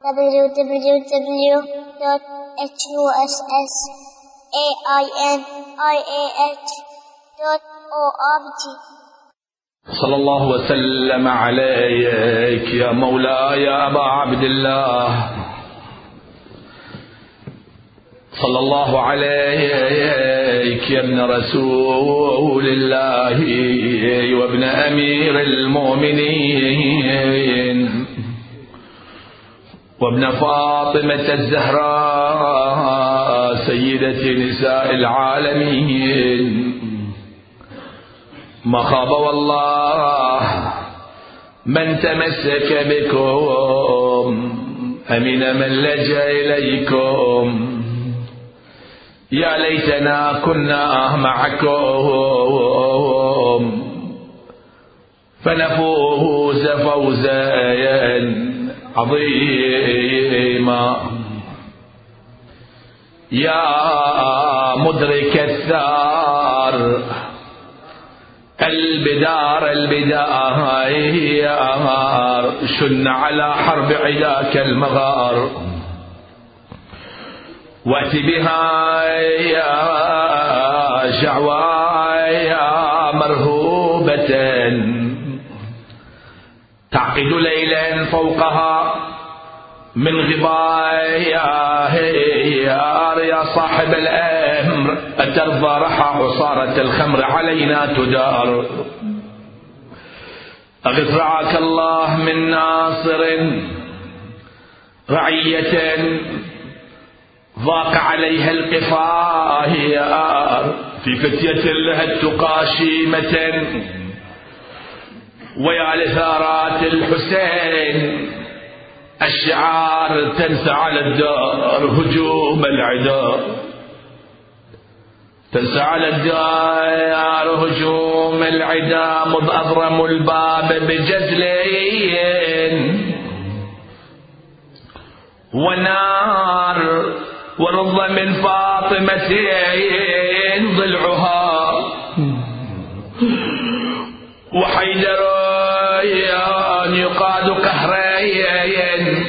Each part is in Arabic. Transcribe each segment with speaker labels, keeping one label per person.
Speaker 1: www.husainiah.org.
Speaker 2: صلى الله وسلم عليك يا مولاي يا أبا عبد الله، صلى الله عليك يا ابن رسول الله وابن أمير المؤمنين وابن فاطمة الزهراء سيدة نساء العالمين. ما خاب والله من تمسك بكم، أمن من لجأ إليكم. يا ليتنا كنا معكم فنفوز فوزا عظيما. يا مدرك الثار البدار شن على حرب عداك المغار، وأتي بها يا شعوايا مرهوبة تعقد ليلا فوقها من غبايا. يا صاحب الأمر أترضى رحى عصارة الخمر علينا تدار. أغث رعاك الله من ناصر رعية ضاق عليها القفايا في فتية لها التقى شيمة. ويا لثارات الحسين الشعار تنسى على الدار هجوم العدا، تنسى على الدار هجوم العدا. مذ أضرموا الباب بجزلين ونار ورض من فاطمتين ضلعها وحيدران يقاد قهرين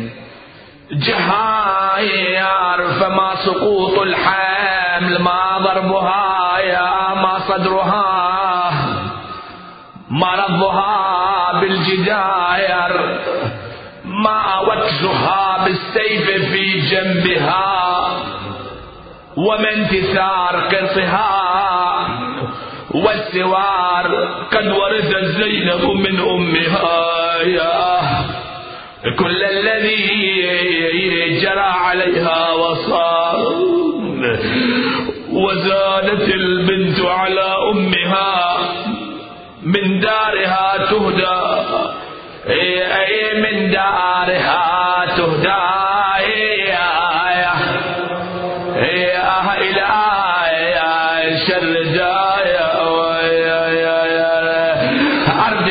Speaker 2: جهاير. فما سقوط الحمل ما ضربها يا ما صدرها ما رضها بالجداير ما وكزها بالسيف في جنبها وما انتثار قرطها والسوار. قد ورثت زينب من أمها يا كل الذي جرى عليها وصار. وزادت البنت على أمها من دارها تهدى من دارها تهدى إلى شر دايا أرض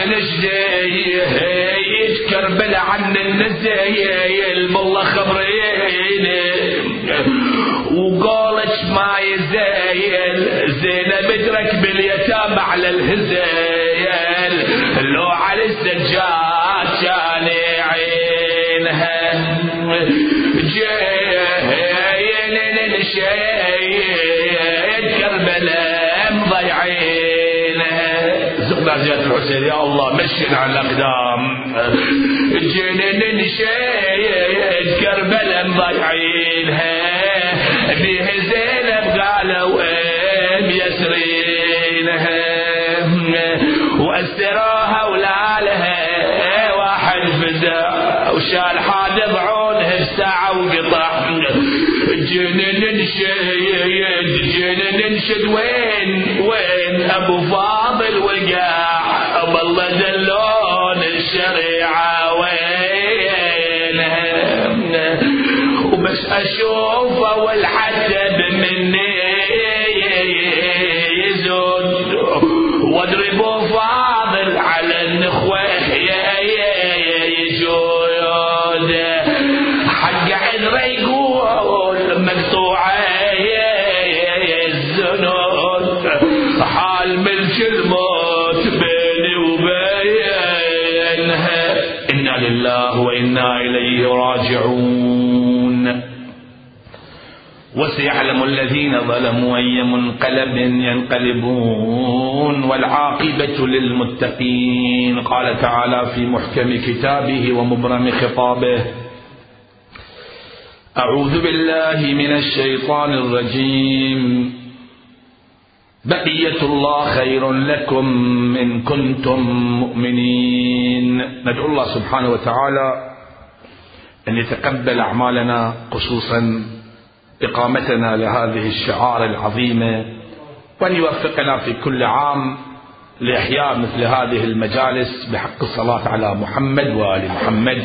Speaker 2: نجدي كربل عن النزيل بالله خبريني وقالت ما يزايل زينب تركب اليتامى على الهزيل لو على السجاد كان عينها جاين الشيد كربلاء مضيعينها. زقنا زيادة الحسين يا الله مشينا على الأقدام. جاين الشيد كربلاء مضيعينها فيه زينب قالوا يسرينها وأسروها ولالها واحد فزع وشال حاد ضعونها بساعة وقطع. جنن ننشد وين أبو فاضل وقع بالله دلون الشريعة وينها وبس أشوفه والحسب مني يزود واضربوا فاضل على النخوة يجود حق عذره يقول مقطوعة الزنود حال ملك الموت بيني وبينها. إنا لله وإنا إليه إليه راجعون. وسيعلم الذين ظلموا أي منقلب ينقلبون والعاقبة للمتقين. قال تعالى في محكم كتابه ومبرم خطابه: أعوذ بالله من الشيطان الرجيم. بقية الله خير لكم إن كنتم مؤمنين. ندعو الله سبحانه وتعالى أن يتقبل أعمالنا، خصوصا إقامتنا لهذه الشعار العظيمة، وأن يوفقنا في كل عام لإحياء مثل هذه المجالس بحق الصلاة على محمد وآل محمد.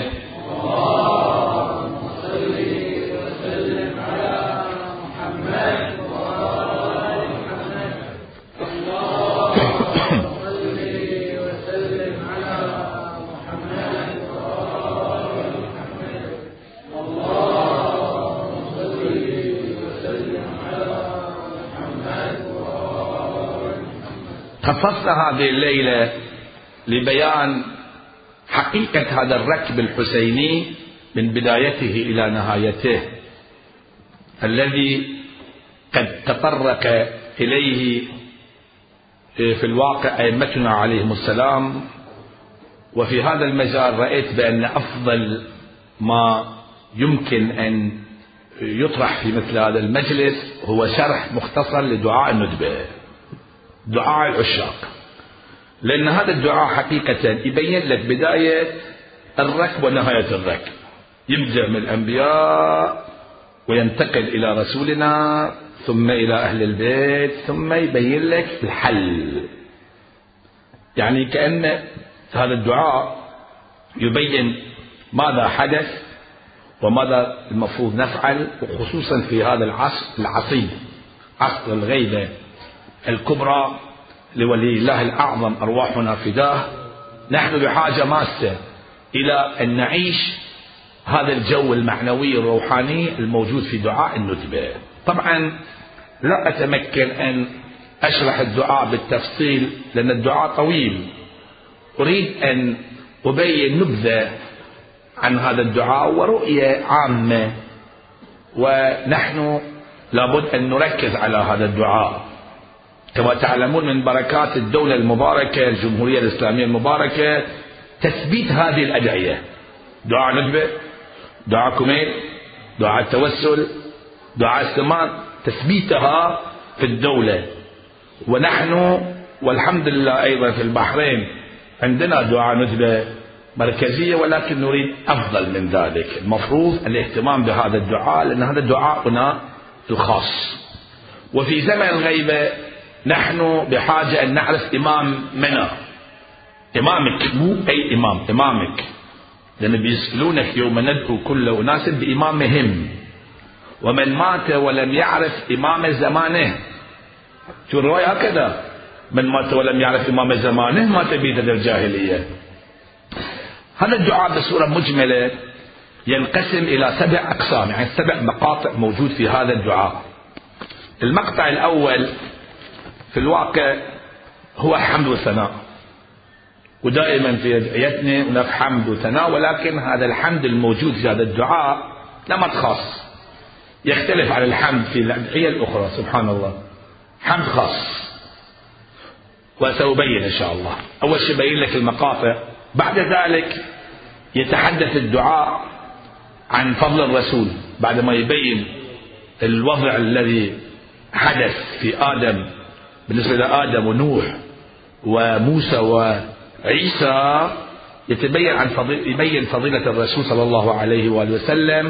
Speaker 2: خصصنا هذه الليلة لبيان حقيقة هذا الركب الحسيني من بدايته إلى نهايته، الذي قد تطرق إليه في الواقع أئمتنا عليهم السلام. وفي هذا المجال رأيت بأن أفضل ما يمكن أن يطرح في مثل هذا المجلس هو شرح مختصر لدعاء الندبة، دعاء العشاق، لأن هذا الدعاء حقيقة يبين لك بداية الركب ونهاية الركب، يبدأ من الأنبياء وينتقل إلى رسولنا ثم إلى أهل البيت، ثم يبين لك الحل. يعني كأن هذا الدعاء يبين ماذا حدث وماذا المفروض نفعل، وخصوصا في هذا العصر العصيب، عصر الغيبة الكبرى لولي الله الأعظم أرواحنا فداه. نحن بحاجة ماسة إلى أن نعيش هذا الجو المعنوي الروحاني الموجود في دعاء الندبة. طبعا لا أتمكن أن أشرح الدعاء بالتفصيل لأن الدعاء طويل، أريد أن أبين نبذة عن هذا الدعاء ورؤية عامة، ونحن لابد أن نركز على هذا الدعاء. كما تعلمون من بركات الدولة المباركة الجمهورية الإسلامية المباركة تثبيت هذه الأدعية: دعاء ندبة، دعاء كميل، دعاء التوسل، دعاء السمان، تثبيتها في الدولة. ونحن والحمد لله أيضا في البحرين عندنا دعاء ندبة مركزية، ولكن نريد أفضل من ذلك. المفروض الاهتمام بهذا الدعاء لأن هذا دعاءنا الخاص. وفي زمن الغيبة نحن بحاجة أن نعرف إمام منا، إمامك، مو أي إمام، إمامك، لأن بيسألونك يوم ندعو كل أناس بإمامهم، ومن مات ولم يعرف إمام زمانه. شو الرواية هكذا: من مات ولم يعرف إمام زمانه مات بيد الجاهلية. هذا الدعاء بصورة مجملة ينقسم إلى 7 أقسام، يعني 7 مقاطع موجود في هذا الدعاء. المقطع الأول في الواقع هو حمد وثناء، ودائما في أدعيتنا هناك حمد وثناء، ولكن هذا الحمد الموجود في هذا الدعاء نمط خاص يختلف عن الحمد في الأدعية الأخرى. سبحان الله، حمد خاص، وسأبين إن شاء الله. أول شيء بين لك المقاطع، بعد ذلك يتحدث الدعاء عن فضل الرسول بعد ما يبين الوضع الذي حدث في آدم بالنسبة لآدم ونوح وموسى وعيسى. يبين فضيلة الرسول صلى الله عليه وآله وسلم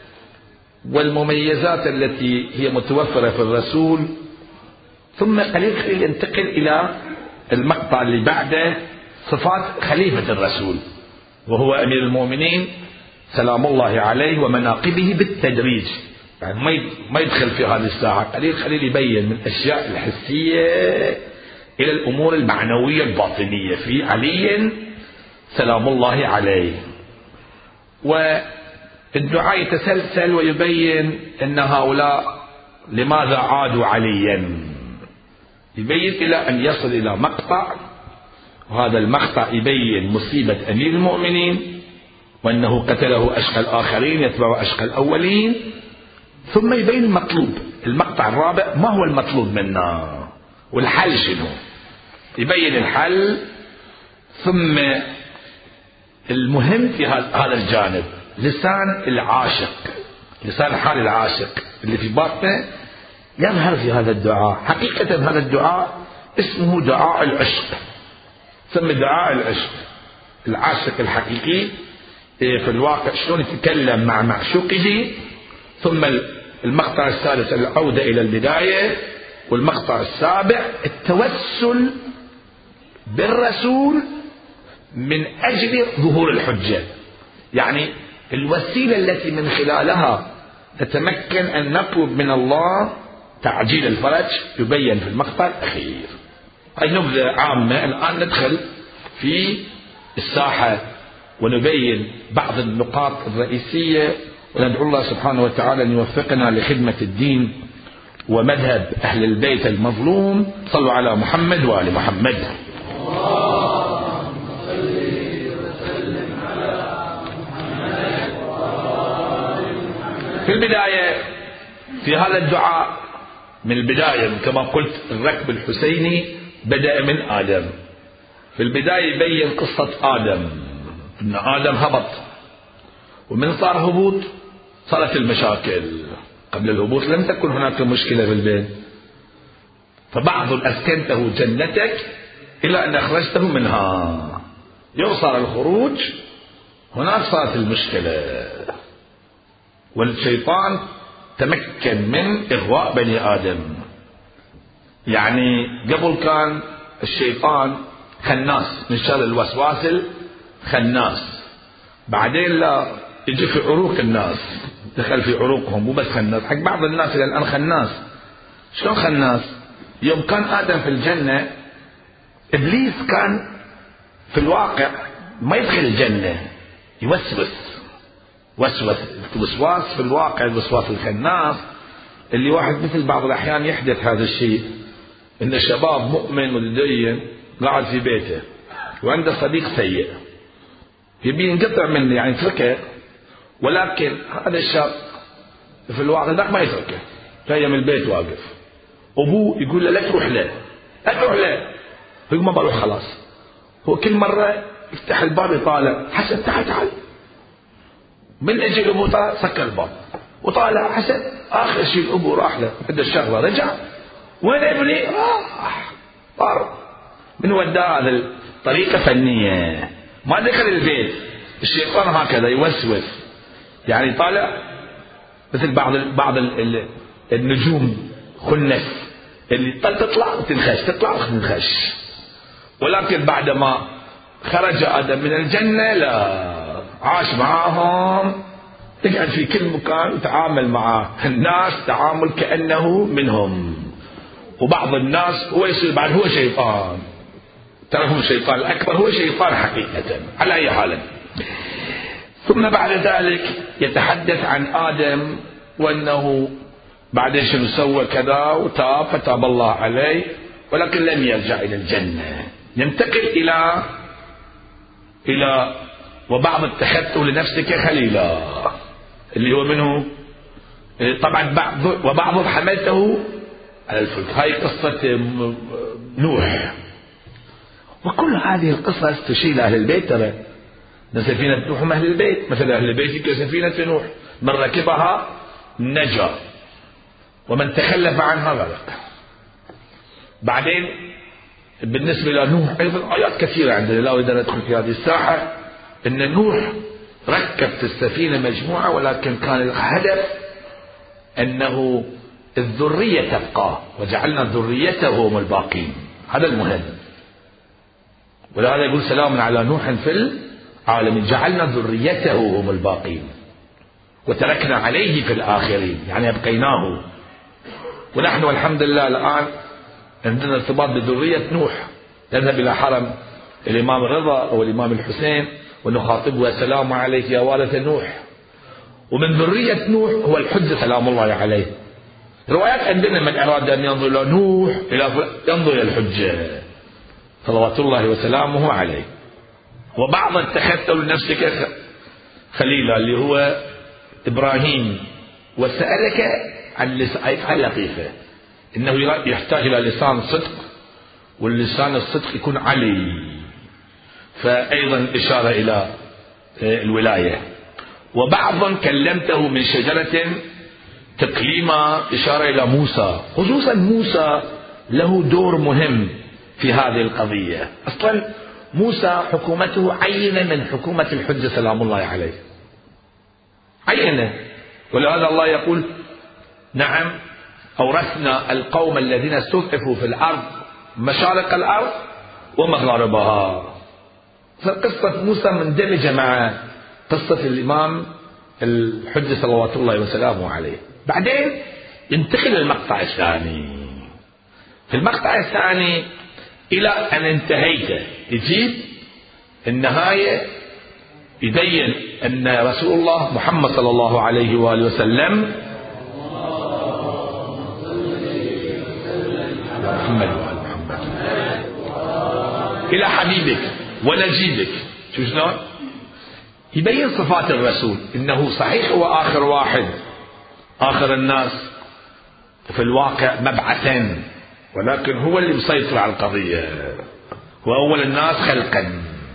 Speaker 2: والمميزات التي هي متوفرة في الرسول. ثم قليل ينتقل إلى المقطع اللي بعده، صفات خليفة الرسول وهو أمير المؤمنين سلام الله عليه ومناقبه بالتدريج، يعني ما يدخل في هذه الساعة، قليل يبين من الأشياء الحسية إلى الأمور المعنوية الباطنية في علي سلام الله عليه. والدعاء يتسلسل ويبين أن هؤلاء لماذا عادوا عليا، يبين إلى أن يصل إلى مقطع، وهذا المقطع يبين مصيبة أمير المؤمنين وأنه قتله أشقى الآخرين يتبع أشقى الأولين، ثم يبين المطلوب. المقطع الرابع ما هو المطلوب منا والحل شنو، يبين الحل. ثم المهم في هذا الجانب لسان العاشق، لسان حال العاشق اللي في باطنه يظهر في هذا الدعاء. حقيقة هذا الدعاء اسمه دعاء العشق، سمي دعاء العشق. العاشق الحقيقي في الواقع شلون يتكلم مع معشوقه. ثم المقطع الثالث العودة إلى البداية، والمقطع السابع التوسل بالرسول من أجل ظهور الحجة، يعني الوسيلة التي من خلالها نتمكن أن نطلب من الله تعجيل الفرج يبين في المقطع الأخير. هذه نبذة عامة. الآن ندخل في الساحة ونبين بعض النقاط الرئيسية، وندعو الله سبحانه وتعالى أن يوفقنا لخدمة الدين ومذهب أهل البيت المظلوم. صلوا على محمد وآل محمد. في البداية في هذا الدعاء من البداية كما قلت الركب الحسيني بدأ من آدم. في البداية يبين قصة آدم، أن آدم هبط، ومن صار هبوط صارت المشاكل. قبل الهبوط لم تكن هناك مشكلة في البيت، فبعض أسكنته جنتك إلى أن أخرجته منها. يوم صار الخروج هناك صارت المشكلة، والشيطان تمكن من إغواء بني آدم. يعني قبل كان الشيطان خناس من شر الوسواس الخناس، بعدين لا يجي في عروق الناس، دخل في عروقهم، مو بس خناس، حق بعض الناس إلى الآن خناس. شلون خناس؟ يوم كان آدم في الجنة إبليس كان في الواقع ما يدخل الجنة، وسواس في الواقع، الوسواس الخناس اللي واحد مثل بعض الأحيان يحدث هذا الشيء. إن الشباب مؤمن متدين قاعد في بيته وعنده صديق سيء يبي ينقطع منه، يعني يتركه، ولكن هذا الشاب في الواقع ذاك ما يتركه، جاي من البيت واقف، أبوه يقول له لا تروح له، يقول ما بروح خلاص. هو كل مرة يفتح الباب يطالع، حسن تعال، من اجى الابو طالع سكر الباب وطالع حسن. اخر شيء الابو راح له عند الشغله، رجع وين ابني؟ راح طار من وداه. هذا طريقه فنيه، ما دخل البيت. الشيطان هكذا يوسوس، يعني طالع مثل بعض النجوم خنس اللي تطلع وتنخش، تطلع وتنخش. ولكن بعدما خرج آدم من الجنة لا، عاش معاهم، يقعد في كل مكان يتعامل مع الناس تعامل كأنه منهم. وبعض الناس هو يصير بعد هو شيطان، ترى هو الشيطان الأكبر، هو شيطان حقيقة على أي حال. ثم بعد ذلك يتحدث عن آدم وأنه بعدين شنو سوى كذا وتاب فتاب الله عليه، ولكن لم يرجع إلى الجنة. ينتقل إلى وبعض اتخذته لنفسك خليلا، اللي هو منه طبعا وبعض حملته على الفلك. هاي قصة نوح، وكل هذه القصص تشير أهل البيت. ترى سفينة نوح أهل البيت، مثل أهل البيت كسفينة نوح، من ركبها نجا ومن تخلف عنها غرق. بعدين بالنسبة لنوح أيضا آيات كثيرة عندنا، لا أريد أن أدخل في هذه الساحة. إن نوح ركبت السفينة مجموعة، ولكن كان الهدف أنه الذرية تبقى، وجعلنا ذريته هم الباقين، هذا المهم. ولهذا يقول سلام على نوح في العالمين، جعلنا ذريته هم الباقين وتركنا عليه في الآخرين، يعني أبقيناه. ونحن والحمد لله الآن عندنا ارتباط بذرية نوح، نذهب إلى حرم الإمام الرضا أو الإمام الحسين ونخاطبه السلام عليك يا وارث نوح. ومن ذرية نوح هو الحجة سلام الله عليه. روايات عندنا من أراد أن ينظر إلى نوح ينظر إلى الحجة صلوات الله وسلامه عليه. وبعض اتخذته لنفسك خليله اللي هو إبراهيم، وسألك عن لسان لطيفة، إنه يحتاج إلى لسان صدق، واللسان الصدق يكون علي، فأيضا إشارة إلى الولاية. وبعضا كلمته من شجرة تكليما، إشارة إلى موسى، خصوصا موسى له دور مهم في هذه القضية. أصلا موسى حكومته عينة من حكومة الحجة سلام الله عليه، عينة، ولهذا الله يقول نعم أورثنا القوم الذين استضعفوا في الأرض مشارق الأرض ومغاربها. فقصة موسى مندمجة مع قصة الإمام الحجة صلوات الله وسلامه عليه. بعدين ينتقل المقطع الثاني. في المقطع الثاني إلى أن انتهيت يجيب النهاية، يبين أن رسول الله محمد صلى الله عليه وآله وسلم محمد وآل محمد إلى حبيبك ونجيبك. شو شلون؟ يبين صفات الرسول، إنه صحيح هو آخر واحد، آخر الناس في الواقع مبعثا، ولكن هو اللي مسيطر على القضية، هو أول الناس خلقا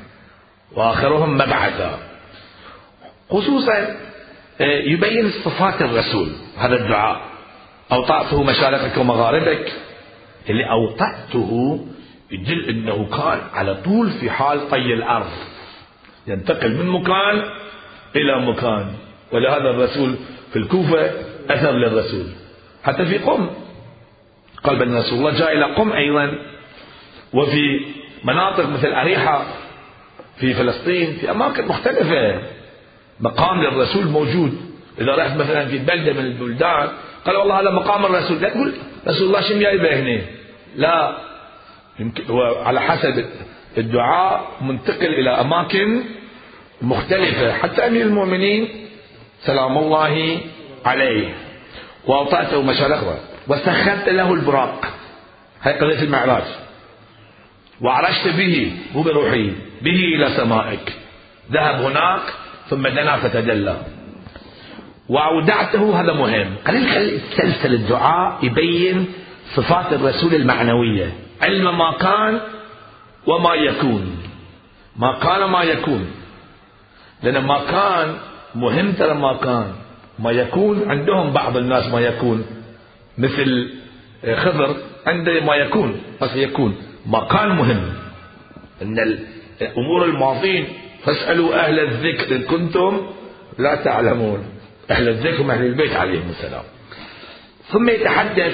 Speaker 2: وآخرهم مبعثا. خصوصا يبين صفات الرسول، هذا الدعاء أوطأته مشارقك ومغاربك، اللي أوطأته يدل أنه كان على طول في حال طي الأرض، ينتقل من مكان إلى مكان. ولهذا الرسول في الكوفة أثر للرسول، حتى في قم قال بأن رسول الله جاء إلى قم أيضا، وفي مناطق مثل أريحة في فلسطين، في أماكن مختلفة مقام للرسول موجود. إذا رحت مثلا في بلدة من البلدان قال والله هذا مقام الرسول، لا تقول رسول الله شم جايبه هنا، لا، هو على حسب الدعاء منتقل إلى أماكن مختلفة. حتى أمير المؤمنين سلام الله عليه وأوطأته مشارقه وسخرت له البراق، هاي قضية المعراج، وعرجت به مو بروحي به إلى سمائك، ذهب هناك ثم دنا فتدلى وأودعته. هذا مهم، خلي سلسل الدعاء يبين صفات الرسول المعنوية، علم ما كان وما يكون، ما كان ما يكون، لأن ما كان مهم، ترى ما كان، ما يكون عندهم بعض الناس ما يكون، مثل خضر عنده ما يكون بس يكون، ما كان مهم. إن الأمور الماضين فاسألوا أهل الذكر إن كنتم لا تعلمون، أهل الذكر هم أهل البيت عليهم السلام. ثم يتحدث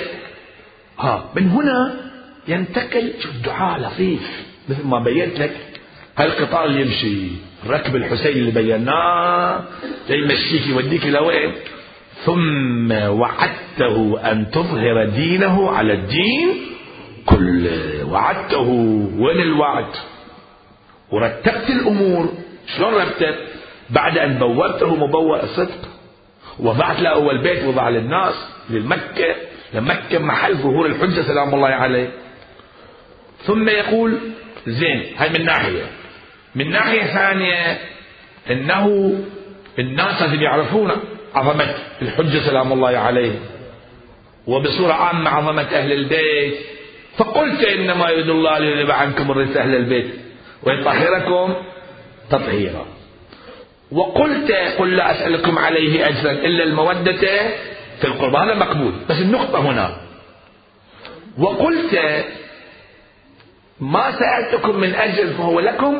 Speaker 2: من هنا ينتقل. شوف الدعاء لطيف مثل ما بينت لك، هالقطار اللي يمشي الركب الحسين اللي بيناه يمشيك يوديك إلى وين. ثم وعدته أن تظهر دينه على الدين كله، وعدته، وين الوعد؟ ورتبت الأمور. شلون رتبت؟ بعد أن بوّرته مبوء الصدق، وضعت له أول بيت وضع للناس للمكة، لمكة محل ظهور الحجة سلام الله عليه. ثم يقول زين، هاي من ناحية. من ناحية ثانية إنه الناس لازم يعرفون عظمة الحجة سلام الله عليه، وبصورة عامة عظمة أهل البيت. فقلت إنما يريد الله ليذهب عنكم الرجس أهل البيت ويطهركم تطهيرا. وقلت قل لا أسألكم عليه أجرا إلا المودة في القربى، هذا مقبول، بس النقطة هنا. وقلت ما سألتكم من أجر فهو لكم،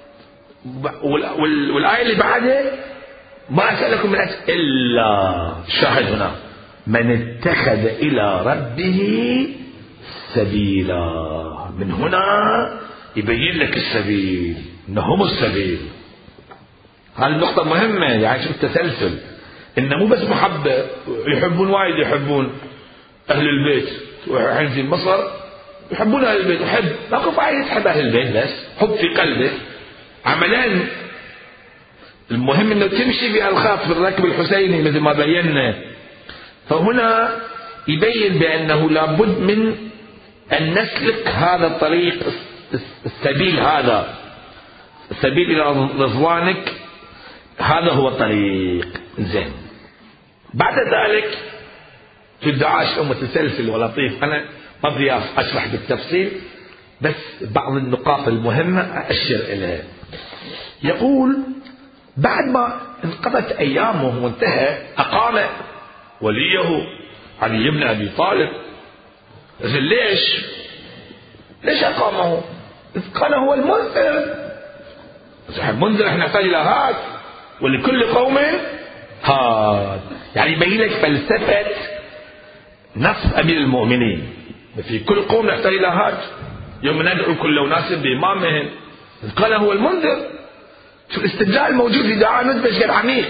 Speaker 2: والآية اللي بعدها ما أسألكم من أجر إلا، شاهد هنا، من اتخذ إلى ربه سبيلا. من هنا يبين لك السبيل، إنهم السبيل. هذه النقطة مهمة، يعني شوف التسلسل، إنه مو بس محبة، يحبون وايد، يحبون أهل البيت. وحين في مصر يحبون أهل البيت، يحب ماكو فايدة تحب أهل البيت، بس حب في قلبك عملان. المهم إنه تمشي بهالخط في الركب الحسيني مثل ما بينا. فهنا يبين بأنه لابد من أن نسلك هذا الطريق، السبيل هذا، السبيل إلى رضوانك هذا هو الطريق. زين. بعد ذلك في الدعاء متسلسل ولطيف، أنا ما بدي أشرح بالتفصيل بس بعض النقاط المهمة أشير إليها. يقول بعد ما انقضت أيامه وانتهى أقام وليه علي بن أبي طالب. ليش أقامه؟ قال هو المنذر. المنذر احنا نحتاج إلى هاد، ولكل قوم هاد. يعني يبين لك فلسفة نصب أمير المؤمنين، في كل قوم نحتاج إلى هاد، يوم ندعو كل أناس بإمامهم. قال هو المنذر. شو الاستدلال الموجود في دعاء ندبش عميق،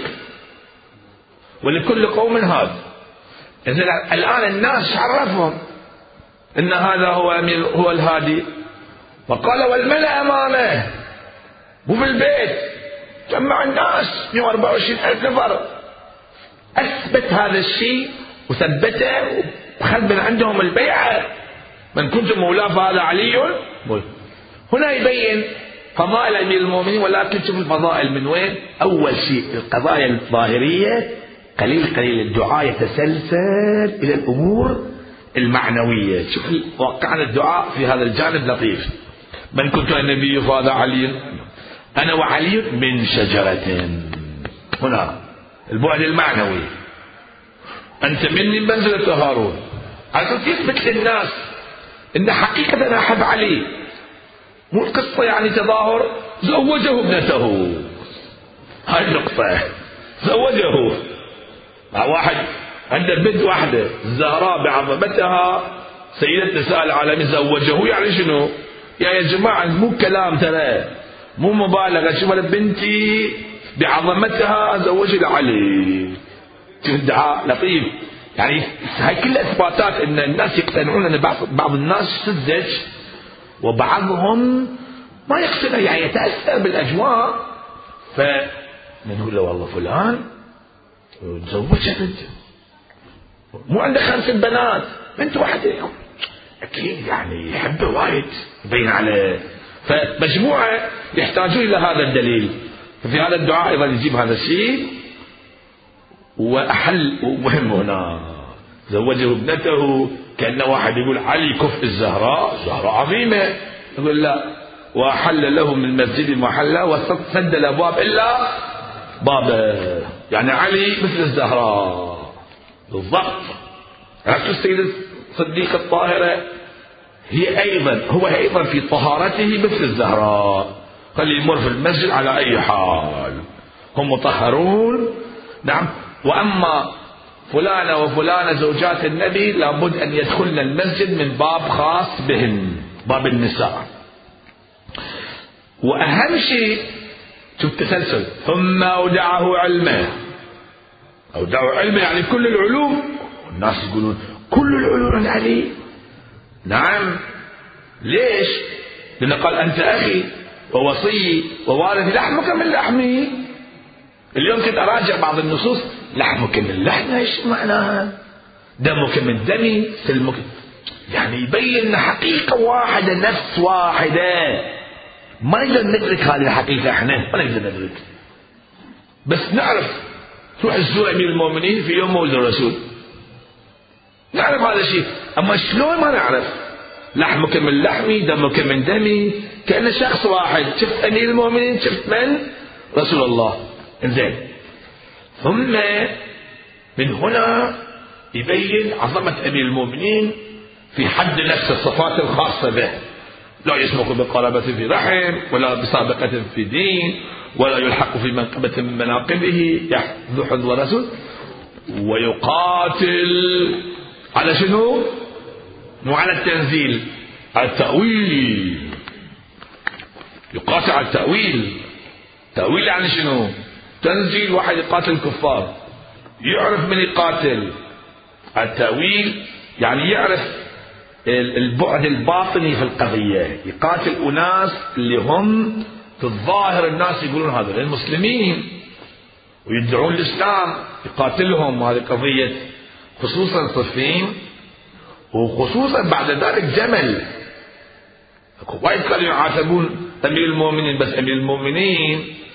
Speaker 2: ولكل قوم هاد. إذن الآن الناس عرفهم إن هذا هو الهادي. وقال والملأ أمامه، مو في البيت، جمع الناس 124,000 نفر. أثبت هذا الشيء وثبته وخذ من عندهم البيعة، من كنت مولاه فهذا علي. هنا يبين فضائل أمير المؤمنين، ولكن شوف الفضائل من وين. أول شيء القضايا الظاهرية قليل قليل الدعاء يتسلسل إلى الأمور المعنوية. شوف وقعنا الدعاء في هذا الجانب لطيف. من كنت النبي فهذا علي، أنا وعلي من شجرة. هنا البعد المعنوي. أنت مني منزلة هارون، عشان يثبت للناس إن حقيقة أنا أحب علي، مو القصة يعني تظاهر. زوجه ابنته، هاي النقطة. زوجه مع واحد عنده بنت واحدة الزهراء بعظمتها سيدة نساء العالمين، زوجه. يعني شنو؟ يا جماعة مو كلام، ترى مو مبالغة. شوف بنتي بعظمتها زوجي لعلي. شوف الدعاء لطيف. يعني هاي كل اثباتات ان الناس يقتنعون ان بعض الناس سذج وبعضهم ما يقتنع، يعني يتاثر بالاجواء. فنقول له والله فلان تزوجت انت، مو عنده 5 بنات، بنت واحده، اكيد يعني يحبه وايد يبين عليه. فمجموعه يحتاجون الى هذا الدليل. ففي هذا الدعاء ايضا يجيب هذا الشيء. وأحل مهم هنا، زوجه ابنته، كأن واحد يقول علي كفء الزهراء، زهراء عظيمة، يقول لا. وأحل له من مسجد محلة وسد الأبواب إلا بابه، يعني علي مثل الزهراء بالضبط. عرفت السيدة الصديقة الطاهرة هو أيضا في طهارته مثل الزهراء، خلي يمر في المسجد على أي حال، هم مطهرون. نعم. وأما فلانة وفلانة زوجات النبي لابد أن يدخلن المسجد من باب خاص بهن، باب النساء. وأهم شيء شوف التسلسل. ثم أودعه علمه. أودعه علمه يعني كل العلوم. الناس يقولون كل العلوم عن علي. نعم. ليش؟ لأنه قال أنت أخي ووصي ووارث، لحمك من لحمي. اليوم كنت أراجع بعض النصوص، لحمك من لحمي ايش معناها؟ دمك من دمي، سلمك، يعني يبين حقيقة واحدة، نفس واحدة. ما نقدر ندرك هذه الحقيقة، احنا ما نقدر ندرك، بس نعرف. تروح تزور أمير المؤمنين في يوم مولد الرسول، نعرف هذا الشيء. أما شلون ما نعرف؟ لحمك من لحمي، دمك من دمي، كأنه شخص واحد. شفت أمير المؤمنين، شفت من؟ رسول الله. انزين. ثم من هنا يبين عظمة أمير المؤمنين في حد نفس الصفات الخاصة به. لا يسبق بقرابة في رحم، ولا بسابقة في دين، ولا يلحق في منقبة من مناقبه، يحذو حذو رسول. ويقاتل على شنو؟ مو على التنزيل، على التأويل. يقاتل على التأويل. تأويل يعني شنو؟ تنزيل واحد يقاتل الكفار، يعرف من يقاتل. التأويل يعني يعرف البعد الباطني في القضية، يقاتل أناس اللي هم في الظاهر الناس يقولون هذا المسلمين ويدعون الإسلام، يقاتلهم. وهذه قضية خصوصا صفين، وخصوصا بعد ذلك جمل. وايد كانوا يعاتبون أمير المؤمنين، بس أمير المؤمنين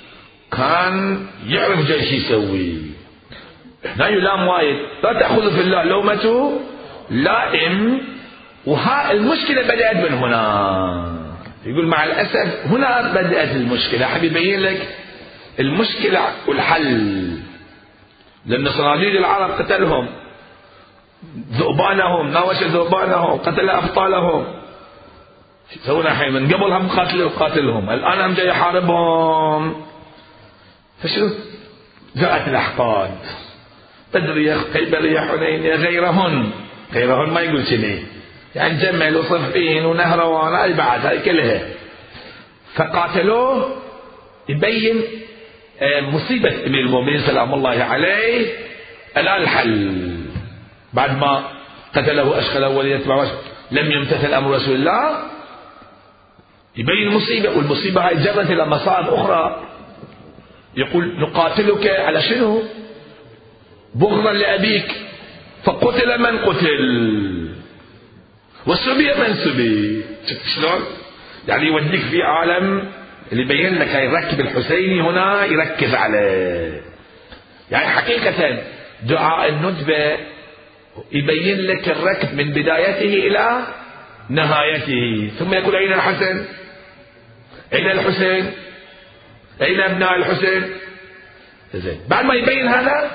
Speaker 2: كان يعرف جاي شو يسوي. هنا يلام وايد، لا تأخذ في الله لومته لائم. وها المشكلة بدأت من هنا. يقول مع الأسف هنا بدأت المشكلة. حبي يبين لك المشكلة والحل. لأن صناديد العرب قتلهم، ذؤبانهم، ناوش ذؤبانهم، قتل أبطالهم. يسوون الحين من قبل هم قاتلهم، الآن هم جاي يحاربهم. فشو جاءت الأحقاد، بدرية، خيبرية، حنينية، غيرهن ما يقول شنو، يعني جمل وصفين ونهروان، هاي بعد هاي كلها. فقاتلوه يبين مصيبة أمير المؤمنين سلام الله عليه. الآن الحل بعد ما قتله أشغله وليتبع لم يمتثل أمر رسول الله، يبين المصيبة. والمصيبة هاي جرت إلى مصائب أخرى. يقول نقاتلك على شنو؟ بغضا لأبيك، فقتل من قتل وسبي من سبي. شلون؟ يعني يوديك في عالم اللي يبين لك يركب الحسيني هنا يركز عليه. يعني حقيقة دعاء الندبة يبين لك الركب من بدايته إلى نهايته. ثم يقول أين الحسن؟ أين الحسين؟ أين أبناء الحسين؟ زين. بعد ما يبين هذا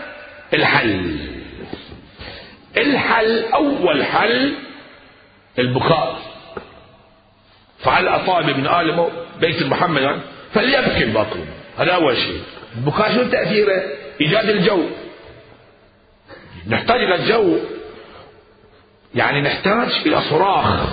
Speaker 2: الحل أول حل البكاء. فعل أطاب ابن آل بيت محمد فليبكي الباطل. هذا أول شيء. البكاء شو تأثيره؟ إيجاد الجو. نحتاج إلى الجو، يعني نحتاج إلى صراخ.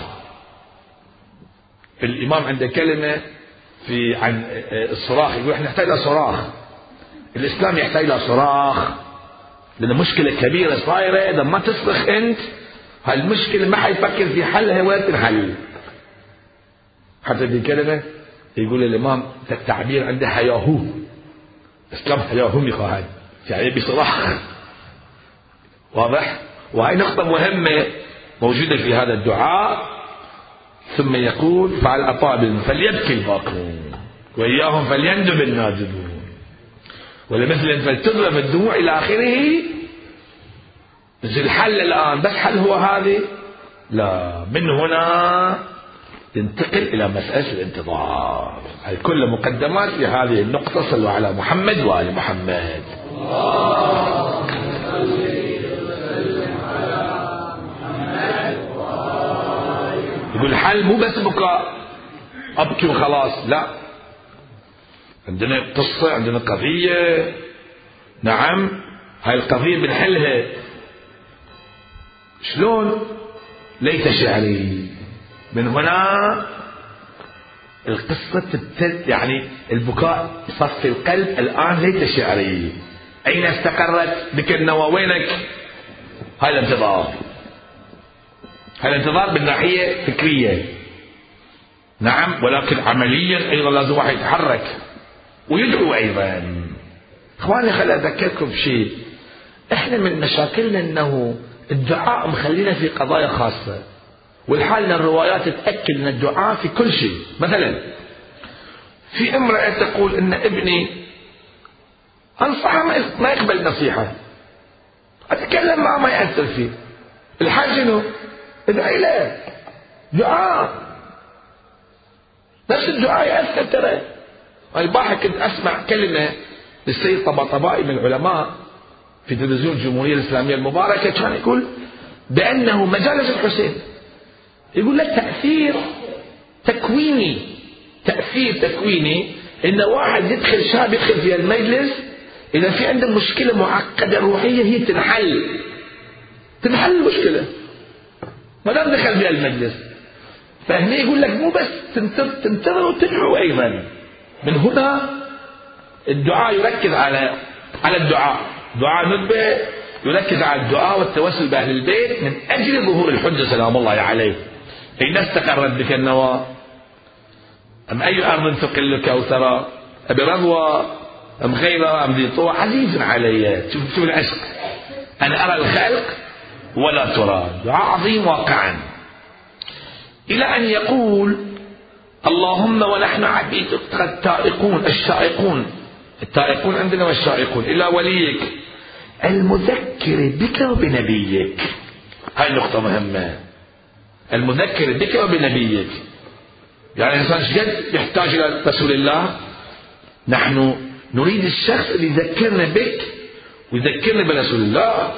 Speaker 2: الإمام عنده كلمة عن الصراخ، يقول احنا نحتاج إلى صراخ. الإسلام يحتاج إلى صراخ، لأن مشكلة كبيرة صايرة. إذا ما تصرخ أنت هالمشكلة ما حيفكر في حلها ولا تنحل. حتى دي كلمة يقول الإمام التعبير عنده حياهو. الإسلام حياهو يخاهد، يعني بصراخ. واضح؟ وهي نقطة مهمة موجودة في هذا الدعاء. ثم يقول فعل أطاب فليبكي الباكون وإياهم فليندب النادبون ولمثل فلتضرب الدموع إلى آخره. بس الحل الآن بس حل هو هذه؟ لا، من هنا تنتقل إلى مسألة الانتظار. هاي كل مقدمات في هذه النقطة. صلوا على محمد وآل محمد. يقول الحل مو بس بكاء أبكي وخلاص، لا، عندنا قصة، عندنا قضية. نعم، هاي القضية بنحلها. شلون؟ ليت شعري. من هنا القصة يعني البكاء صار في القلب. الآن ليت شعري. أين استقرت بك النوى؟ وينك؟ هاي الانتظار. هاي الانتظار بالناحية فكرية. نعم، ولكن عمليا أيضا لازم واحد يتحرك ويدعو أيضا. إخواني خلي أذكركم بشيء. إحنا من مشاكلنا أنه الدعاء مخلينا في قضايا خاصة، والحال أن الروايات تأكد أن الدعاء في كل شيء. مثلا في امرأة تقول أن ابني أنصحه ما يقبل نصيحة، أتكلم معه ما يأثر فيه. الحال شنو؟ ادعي له دعاء. نفس الدعاء يأثر. ترى البارحة كنت أسمع كلمة للسيد طباطبائي من العلماء في تلفزيون الجمهورية الإسلامية المباركة. كان يقول بأنه مجالس الحسين، يقول لك تأثير تكويني إن واحد يدخل، شاب يدخل في المجلس، إذا في عنده مشكلة معقدة روحية هي تنحل المشكلة ما دام دخل في المجلس. فهنا يقول لك مو بس تنتظر وتدعو أيضا. من هنا الدعاء يركز على الدعاء. دعاء ندبة يركز على الدعاء والتوسل بأهل البيت من أجل ظهور الحجة سلام الله عليه. أين استقرت بك النوى؟ أم أي أرض تقل كوثرا؟ أبي رضوى أم غيرها أم ذي طوى؟ عزيز علي. شوف العشق. أنا أرى الخلق ولا ترى. دعاء عظيم واقعا. إلى أن يقول اللهم ونحن عبيدك التائقون الشائقون التائقون عندنا والشائقون إلى وليك المذكر بك وبنبيك. هاي نقطة مهمة، المذكر بك وبنبيك. يعني الإنسان شقد يحتاج إلى رسول الله، نحن نريد الشخص اللي يذكرنا بك ويذكرنا برسول الله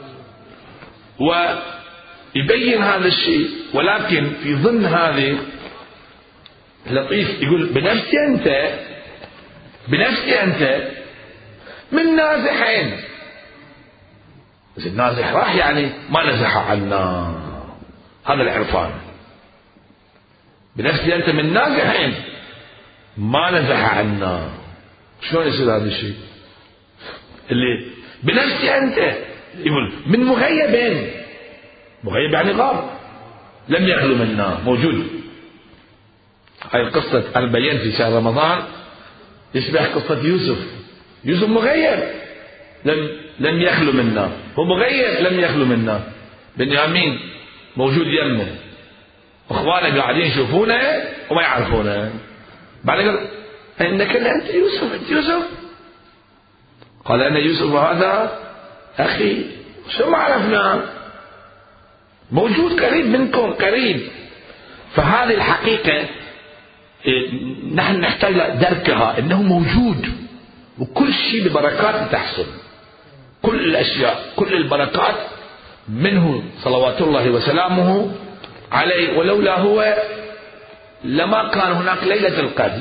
Speaker 2: ويبين هذا الشيء. ولكن في ضمن هذه لطيف يقول بنفسي أنت من نازحين. بس النازح راح يعني ما نزح عنا، هذا العرفان. بنفسي أنت من نازحين ما نزح عنا. شلون يصير هذا الشيء؟ اللي بنفسي أنت يقول من مغيبين، مغيب يعني غاب، لم يخلو منا، موجود. هاي القصة أنا بينت في شهر رمضان يشبه قصة يوسف مغيب لم يخلو منا، هو مغيب لم يخلو منا. بنيامين موجود يمه، اخوانه قاعدين يشوفونه وما يعرفونه. بعدين قال انك انت يوسف، قال انا يوسف وهذا اخي. شو ما عرفنا، موجود قريب منكم قريب. فهذه الحقيقة نحن نحتاج دركها، انه موجود وكل شيء ببركات تحصل، كل الاشياء كل البركات منه صلوات الله وسلامه عليه. ولولا هو لما كان هناك ليلة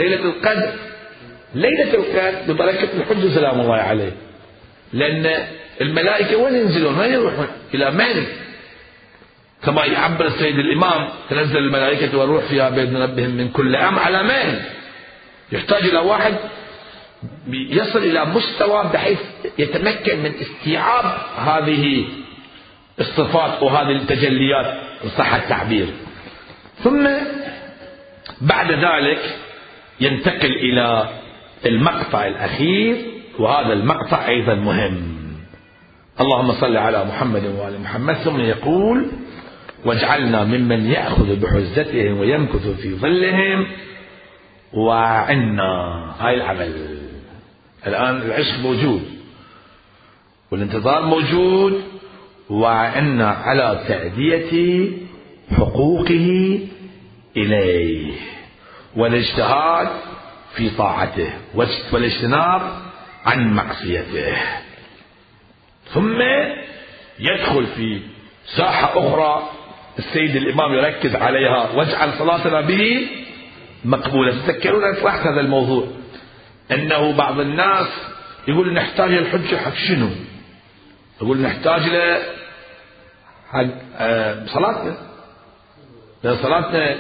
Speaker 2: القدر ببركة الحج سلام الله عليه. لأن الملائكة وين ينزلون؟ وين يروحون؟ إلى من؟ كما يعبر السيد الإمام تنزل الملائكة والروح فيها بإذن ربهم من كل أمر. على من؟ يحتاج إلى واحد يصل إلى مستوى بحيث يتمكن من استيعاب هذه الصفات وهذه التجليات إن صح التعبير. ثم بعد ذلك ينتقل إلى المقطع الأخير، وهذا المقطع أيضا مهم. اللهم صل على محمد وآل محمد. ثم يقول واجعلنا ممن يأخذ بحزتهم ويمكث في ظلهم وعنا. هاي العمل. الآن العشق موجود والانتظار موجود، وعنا على تأدية حقوقه إليه والاجتهاد في طاعته والاجتناب عن معصيته. ثم يدخل في ساحة أخرى السيد الإمام يركز عليها، واجعل صلاتنا به مقبولة. تذكرون طرحت هذا الموضوع، أنه بعض الناس يقول نحتاج الحجة حق شنو؟ يقول نحتاج له حق صلاتنا، لأن صلاتنا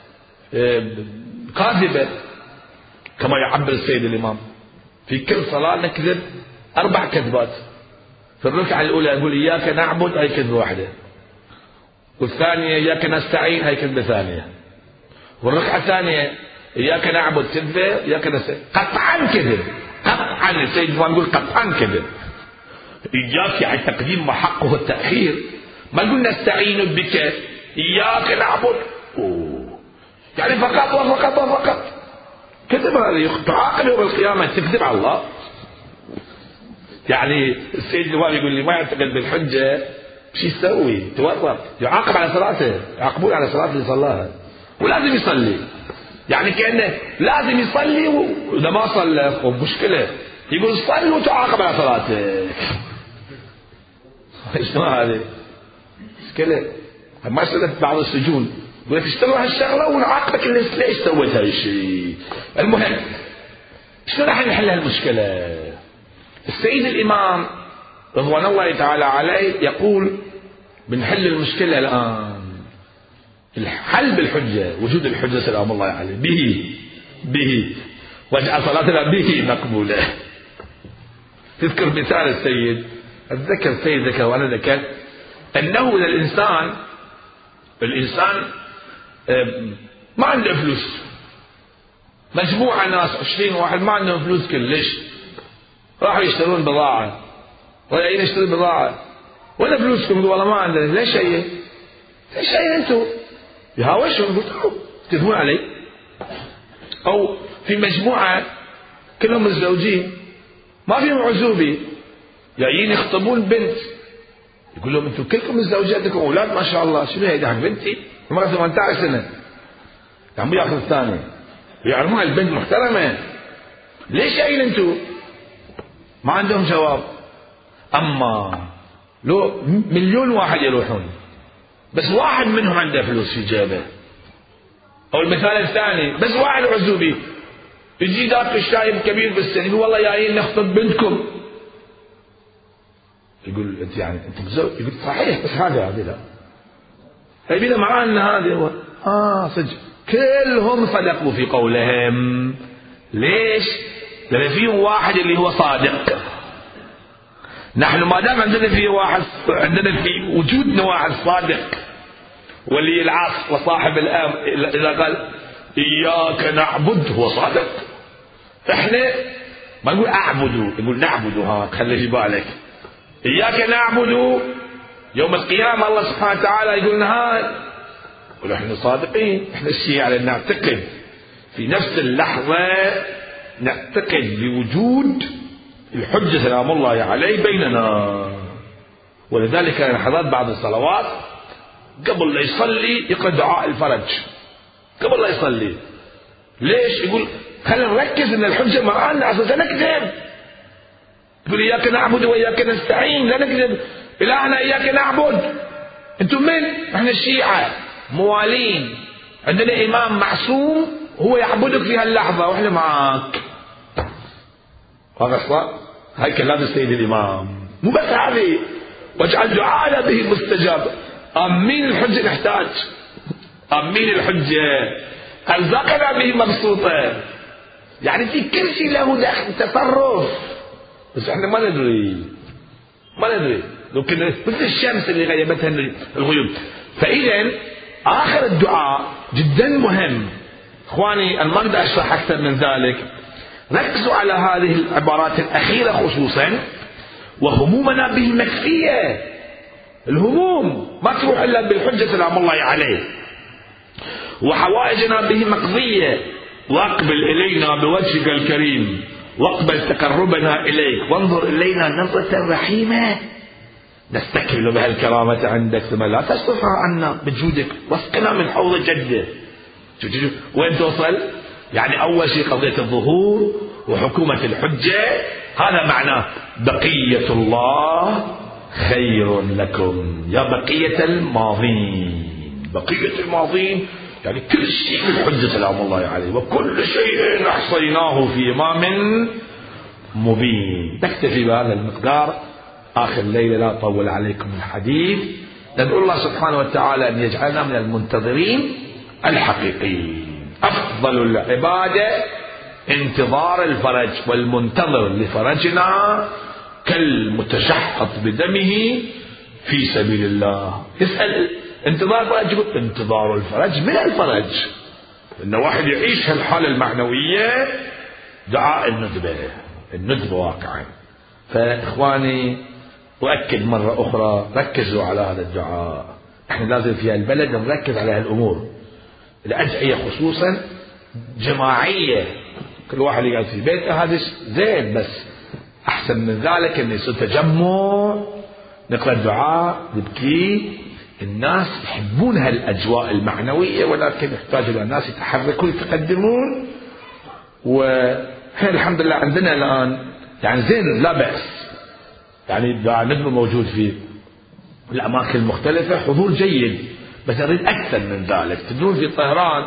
Speaker 2: كاذبة كما يعبر السيد الإمام. في كل صلاة نكذب 4 كذبات. في الركعة الأولى نقول إياك نعبد، هاي كذبة واحدة. والثانية إياك نستعين، هاي كذبة ثانية. والركعة الثانية إياك نعبد كذبة، إياك نستعين قطعا كذب، قطعا. السيد الإمام يقول قطعا كذب. إياك يعني تقديم وحقه التأخير. ما نقول نستعين بك، إياك نعبد يعني فقط وفقط وفقط. كذب هذه، تعاقب يوم القيامة، تكذب على الله. يعني السيد الإمام يقول لي ما يعتقد بالحجة شو يسوي؟ تورط، يعاقب على صلاته، يعاقبون على صلاته اللي صلاها، ولازم يصلي. يعني كأنه لازم يصلي، وإذا ما صلى مشكلة، يقول صل وتعاقب على صلاتك. شنو هذه؟ مشكلة. ما سألت بعض السجون يقول لك اشتغل هالشغلة ونعاقبك ليش سويت هذا الشيء. المهم شنو راح نحل هالمشكلة؟ السيد الإمام رضوان الله تعالى عليه يقول بنحل المشكلة الآن. الحل بالحجة، وجود الحجة سلام الله عليه، به واجعل صلاتنا به مقبولة. تذكر مثال السيد، أتذكر السيد ذكر وأنا ذكرت أنه إذا الإنسان ما عنده فلوس، مجموعة ناس 20 واحد ما عندهم فلوس كلش، راحوا يشترون بضاعة، ولا يشترون بضاعة، ولا فلوسكم؟ يقول والله ما عندنا. ليش شيء أنتم يهاوشهم، تكذبون علي. أو في مجموعة كلهم متزوجين، ما فيهم عزوبي، جايين يخطبون بنت، يقول لهم انتم كلكم زوجاتكم اولاد ما شاء الله، شنو هيدا حق بنتي؟ عمرها 18 سنه، عم ياخذ الثاني، ويعلمون البنت محترمه، ليش جايين انتم؟ ما عندهم جواب. اما لو مليون واحد يروحون بس واحد منهم عنده فلوس في جيبه، او المثال الثاني بس واحد عزوبي يجي ذاك الشايب كبير بالسن يقول والله جايين نخطب بنتكم، يقول انت يعني انت متزوج؟ يقول صحيح بس هذا لا، فيبين معاه ان هذا هو صدق. كلهم صدقوا في قولهم. ليش؟ لان فيهم واحد اللي هو صادق. نحن ما دام عندنا في وجودنا واحد صادق ولي العصر وصاحب الامر، اذا قال اياك نعبد هو صادق. احنا ما نقول اعبدوا، يقول نعبدوا، خلي في بالك. اياك نعبد يوم القيامه الله سبحانه وتعالى يقول لنا ونحن صادقين. احنا الشيعة لأن نعتقد في نفس اللحظة، نعتقد بوجود الحجة سلام الله عليه بيننا. ولذلك لحظات بعد الصلوات قبل لا يصلي يقرأ دعاء الفرج قبل لا يصلي. ليش؟ يقول خلينا نركز ان الحجة معانا اساسا نكذب. يقول اياك نعبد واياك نستعين، لا نكذب. الهنا اياك نعبد. انتم من؟ احنا الشيعة موالين، عندنا امام معصوم هو يعبدك في هاللحظة واحنا معاك. هذا صح؟ هاي كلام السيد الامام. مو بس هذه، واجعل دعاءنا به مستجاب. امين الحجة نحتاج، امين الحجة ارزاقنا به مبسوطة. يعني في كل شيء له دخل تصرف، بس احنا ما ندري ممكن مثل الشمس اللي غيبتها الغيوم. فاذا اخر الدعاء جدا مهم. اخواني انا ما اقدر اشرح اكثر من ذلك. ركزوا على هذه العبارات الاخيره خصوصا. وهمومنا به مكفيه. الهموم ما تروح الا بالحجه سلام الله عليه. وحوائجنا به مقضيه. واقبل الينا بوجهك الكريم، واقبل تقربنا اليك، وانظر الينا نظره رحيمه نستكمل بها الكرامة عندك، ثم لا تصرفها عنا بجودك، واسقنا من حوض جده. وين توصل؟ يعني أول شيء قضية الظهور وحكومة الحجة، هذا معناه بقية الله خير لكم يا بقية الماضين. بقية الماضين يعني كل شيء في الحجة سلام الله عليه، وكل شيء أحصيناه في إمام مبين. نكتفي بهذا المقدار. آخر الليلة لا أطول عليكم الحديث. ندعو الله سبحانه وتعالى أن يجعلنا من المنتظرين الحقيقيين. أفضل العبادة انتظار الفرج، والمنتظر لفرجنا كالمتشحط بدمه في سبيل الله. اسأل انتظار الفرج، يقول انتظار الفرج من الفرج. إن واحد يعيش هالحالة المعنوية دعاء الندبة واقعا. فإخواني أؤكد مرة أخرى ركزوا على هذا الدعاء. احنا لازم في البلد نركز على هالأمور. الأدعية خصوصا جماعية، كل واحد يقعد في بيته هذا زين، بس أحسن من ذلك أن يصير تجمع، نقرأ الدعاء، نبكي. الناس يحبون هالأجواء المعنوية، ولكن يحتاج إلى الناس يتحركون يتقدمون. وإحنا الحمد لله عندنا الآن يعني زين لا بأس، يعني دعاء ندبة موجود في الأماكن المختلفة، حضور جيد، بس أريد أكثر من ذلك. تدرون في طهران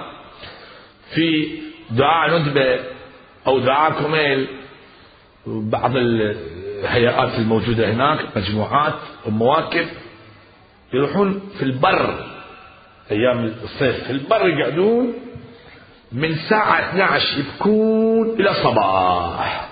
Speaker 2: في دعاء ندبة أو دعاء كميل، بعض الهيئات الموجودة هناك مجموعات ومواكب يروحون في البر أيام الصيف، في البر يقعدون من الساعة 12 يبكون إلى الصباح،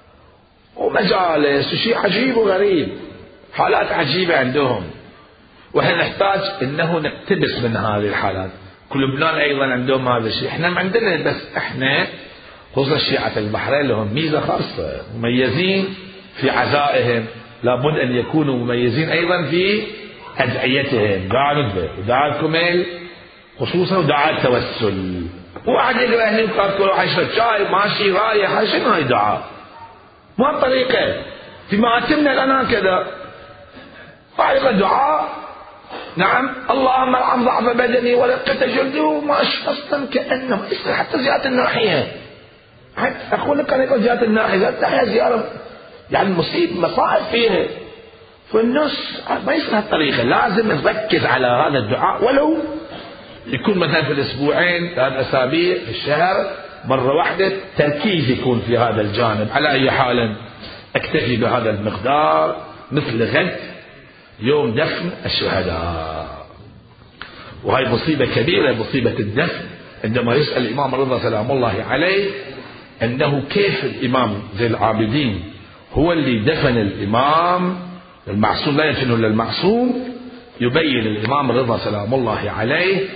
Speaker 2: ومجالس وشيء عجيب وغريب، حالات عجيبة عندهم. وإحنا نحتاج إنه نقتبس من هذه الحالات. كل لبنان أيضا عندهم هذا الشيء، إحنا ما عندنا، بس إحنا خصوصا شيعة البحرين لهم ميزة خاصة، مميزين في عزائهم، لابد أن يكونوا مميزين أيضا في أدعيتهم. دعاء ندبة ودعاء كميل خصوصا ودعاء التوسل. واحد يقرأ هنا كل واحد يشرب شاي ماشي رايح، شنو هاي دعاء؟ ما الطريقة في مآتمنا الآن كذا طريقة دعاء، نعم اللهم ارحم ضعف بدني ورقة جلدي، وما أصلا كأنه حتى زيارة الناحية، حتى أقول لك أنا زيارة الناحية زيارة يعني مصائب فيها. فالناس ما يصير هالطريقة، لازم نركز على هذا الدعاء، ولو يكون مثلا في الأسبوعين 3 أسابيع في الشهر مرة واحدة تركيز يكون في هذا الجانب. على أي حال أكتفي بهذا المقدار. مثل غد يوم دفن الشهداء، وهي مصيبة كبيرة، مصيبة الدفن. عندما يسأل الإمام الرضا سلام الله عليه أنه كيف الإمام زين العابدين هو اللي دفن الإمام المعصوم، لا يدفنه إلا المعصوم، يبين الإمام الرضا سلام الله عليه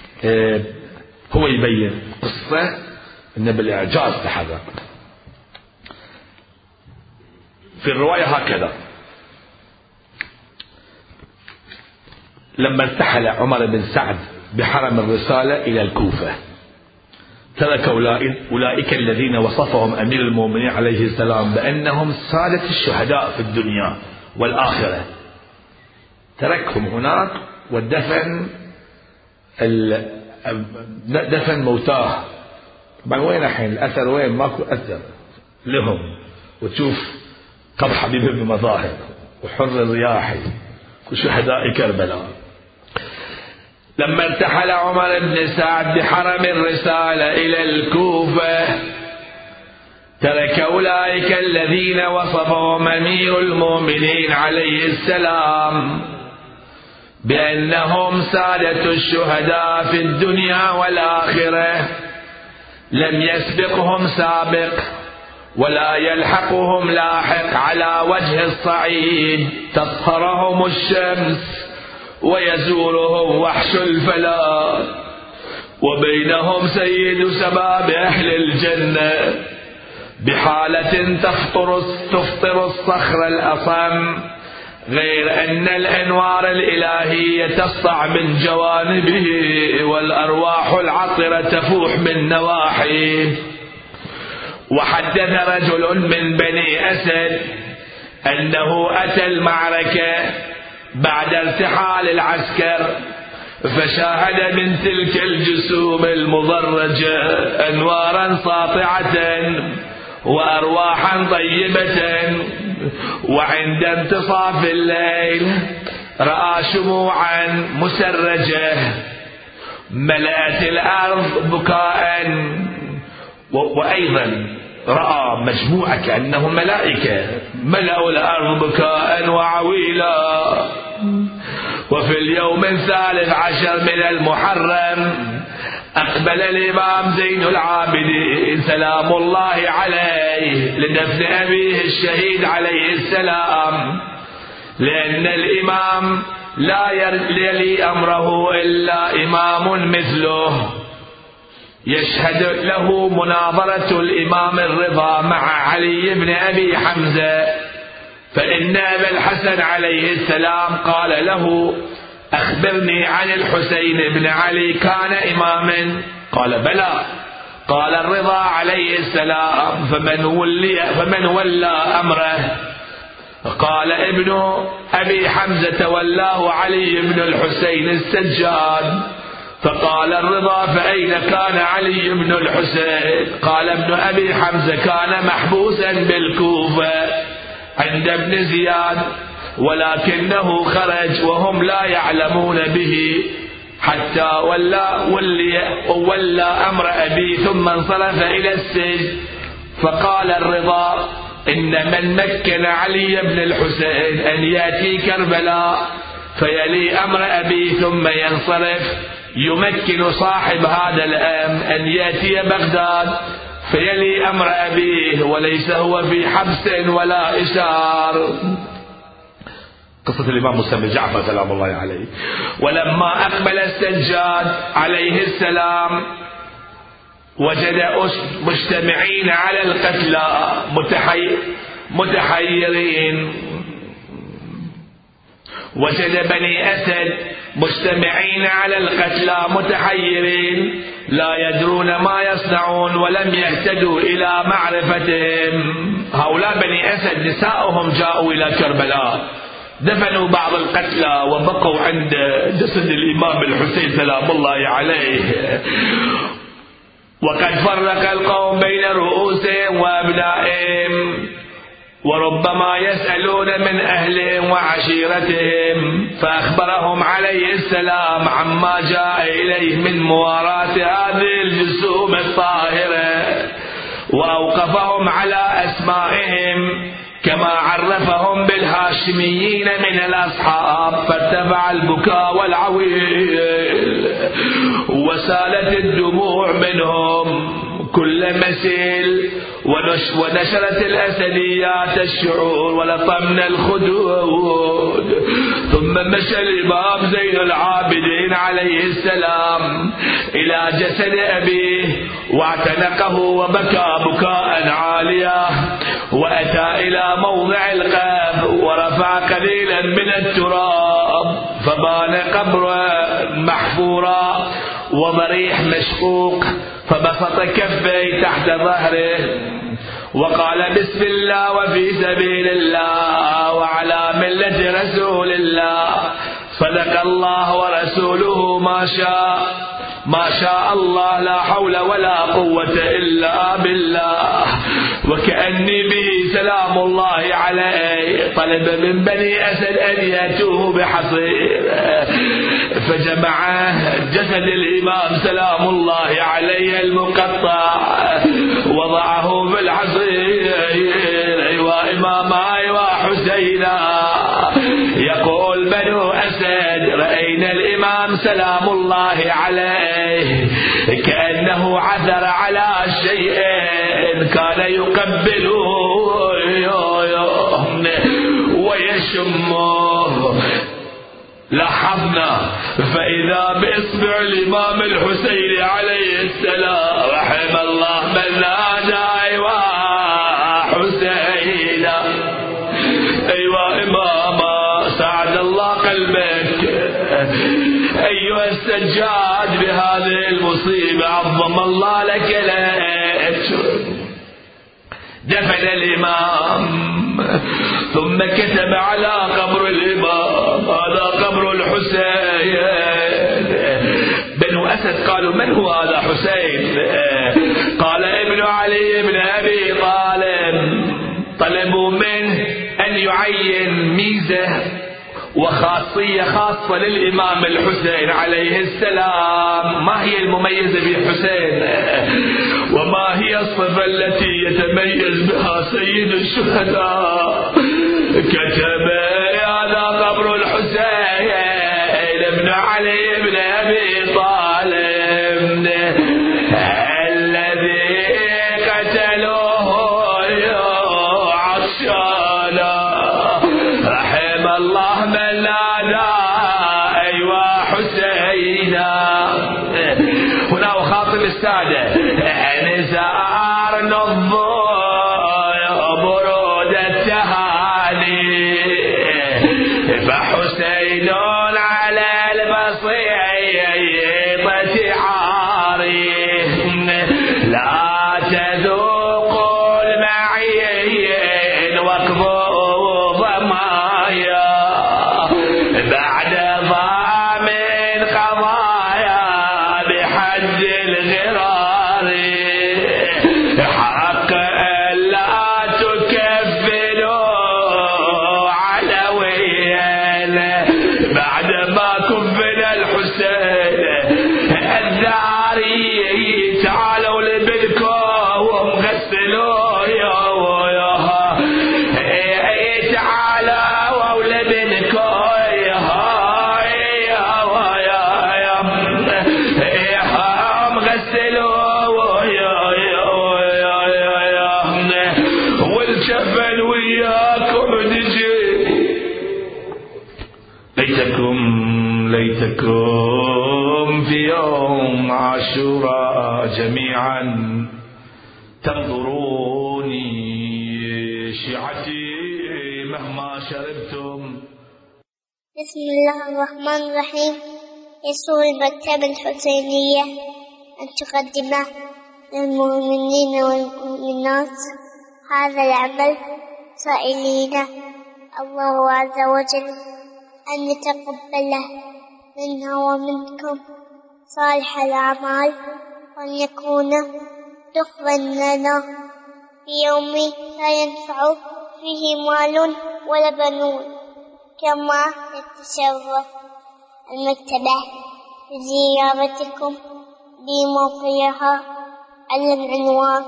Speaker 2: هو يبين قصة إنه بالإعجاز تحرك. في الرواية هكذا: لما ارتحل عمر بن سعد بحرم الرسالة إلى الكوفة ترك أولئك الذين وصفهم أمير المؤمنين عليه السلام بأنهم سادة الشهداء في الدنيا والآخرة، تركهم هناك ودفن دفن موتاه. طبعا وين الحين الأثر؟ وين؟ ماكو أثر لهم. وتشوف قبر حبيب بن مظاهر وحر الرياحي وشهداء كربلاء. لما ارتحل عمر بن سعد بحرم الرسالة إلى الكوفة ترك أولئك الذين وصفهم أمير المؤمنين عليه السلام بأنهم سادة الشهداء في الدنيا والآخرة، لم يسبقهم سابق ولا يلحقهم لاحق على وجه الصعيد، تطهرهم الشمس ويزورهم وحش الفلاة، وبينهم سيد شباب أهل الجنة بحالة تفطر الصخر الأصم، غير أن الأنوار الإلهية تسطع من جوانبه والأرواح العطرة تفوح من نواحيه. وحدث رجل من بني أسد أنه أتى المعركة بعد ارتحال العسكر فشاهد من تلك الجسوم المضرجة أنوارا ساطعة وأرواحا طيبة، وعند انتصاف الليل رأى شموعا مسرجة ملأت الأرض بكاء، وأيضا رأى مجموعة كأنهم ملائكة ملأوا الأرض بكاء وعويلا. وفي اليوم 13 من المحرم أقبل الإمام زين العابدين سلام الله عليه لدفن أبيه الشهيد عليه السلام، لأن الإمام لا يلي أمره إلا إمام مثله. يشهد له مناظرة الإمام الرضا مع علي بن أبي حمزة، فإن أبا الحسن عليه السلام قال له: أخبرني عن الحسين بن علي، كان إماما؟ قال: بلى. قال الرضا عليه السلام: فمن ولى أمره؟ قال ابن أبي حمزة: ولاه علي بن الحسين السجاد. فقال الرضا: فأين كان علي بن الحسين؟ قال ابن أبي حمزة: كان محبوسا بالكوفة عند ابن زياد، ولكنه خرج وهم لا يعلمون به حتى ولى أمر أبي ثم انصرف إلى السجن. فقال الرضا: إن من مكن علي بن الحسين أن يأتي كربلاء فيلي أمر أبي ثم ينصرف، يمكن صاحب هذا الأمر أن يأتي بغداد فيلي أمر أبيه وليس هو في حبس ولا إسار. قصة الإمام موسى بن جعفر سلام الله عليه. ولما أقبل السجاد عليه السلام وجد مجتمعين على القتلى متحيرين، وجد بني أسد مجتمعين على القتلى متحيرين لا يدرون ما يصنعون ولم يهتدوا إلى معرفتهم. هؤلاء بني أسد نساؤهم جاءوا إلى كربلاء، دفنوا بعض القتلى وبقوا عند جسد الإمام الحسين سلام الله عليه، وقد فرق القوم بين رؤوسهم وأبنائهم، وربما يسألون من أهلهم وعشيرتهم، فأخبرهم عليه السلام عما جاء إليه من مواراة هذه الجسوم الطاهرة، وأوقفهم على أسمائهم كما عرفهم بالهاشميين من الأصحاب، فارتفع البكاء والعويل وسالت الدموع منهم كل مسيل، ونشرت الأسديات الشعور ولطمنا الخدود. ثم مشى الإمام زين العابدين عليه السلام إلى جسد أبيه واعتنقه وبكى بكاء عاليا، وأتى إلى موضع القبر ورفع قليلا من التراب، فبان قبره محفورا وضريح مشقوق، فبسط كفيه تحت ظهره وقال بسم الله وفي سبيل الله وعلى ملة رسول الله، صدق الله ورسوله ما شاء الله، لا حول ولا قوة إلا بالله. وكأني به سلام الله عليه طلب من بني أسد أن يأتوه بحصير، فجمع جسد الإمام سلام الله عليه المقطع وضعه في الحصير. أيوا إمام أيوا حسينا، يقول بنو أسد رأينا الإمام سلام الله عليه كأنه عثر على شيء كان يقبله ويشمه. لاحظنا فإذا بإصبع الإمام الحسين عليه السلام رحم الله من نادى أيوا حسينا. أيوا إماما سعد الله قلبك أيها السجاد بهذه المصيبة، عظم الله لك الأجر. دفن الإمام ثم كتب على قبر الإمام هذا قبر الحسين. بنو أسد قالوا من هو هذا حسين؟ قال ابن علي بن أبي طالب. طلبوا منه أن يعين ميزة وخاصية خاصة للإمام الحسين عليه السلام. ما هي المميزة بحسين وما هي الصفة التي يتميز بها سيد الشهداء؟ كتب هذا قبر الحسين ابن علي بن أبي طالب الذي قتلوه عطشانا، رحم الله من نادى أيوا حسينا. هنا وخاطب السادة نزار نضوء برود التهاني، فحسين على البسيطة عاري، لا تذوقوا المعين واقضوا ضمايا بعد ضامن قضايا بحد الغرار، حق ألا تكفلوا علويا بعد ما كفل الحسين الذاري. تعالوا لبنكم غسلوا تعالوا لبنكم غسلوا والجبل وياكم نجي. ليتكم في يوم عاشوراء جميعا تنظروني شيعتي مهما شربتم.
Speaker 1: بسم الله الرحمن الرحيم. يسر المكتبة الحسينية أن تقدم للمؤمنين والمؤمنات هذا العمل سائلين الله عز وجل أن يتقبله منا ومنكم صالح الأعمال، وأن يكون دخلا لنا في يوم لا ينفع فيه مال ولا بنون. كما نتشرف المكتبة بزيارتكم بموقعها على العنوان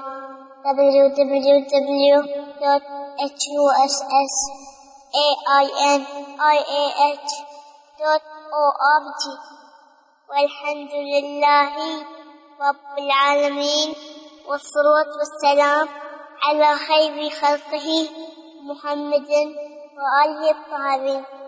Speaker 1: www.hussainih.org. والحمد لله رب العالمين، والصلاة والسلام على خير خلقه محمد وآله الطاهرين.